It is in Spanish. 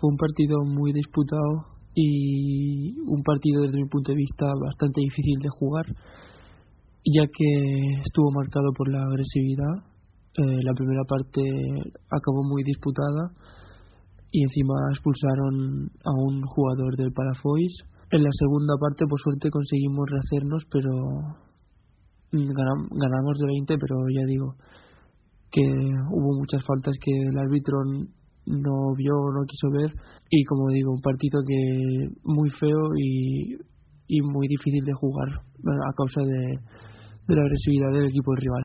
fue un partido muy disputado y un partido desde mi punto de vista bastante difícil de jugar, ya que estuvo marcado por la agresividad. La primera parte acabó muy disputada y encima expulsaron a un jugador del Palafox. En la segunda parte, por suerte, conseguimos rehacernos, pero ganamos de 20, pero ya digo que hubo muchas faltas que el árbitro no vio o no quiso ver, y como digo, un partido que muy feo y muy difícil de jugar a causa de la agresividad del equipo rival.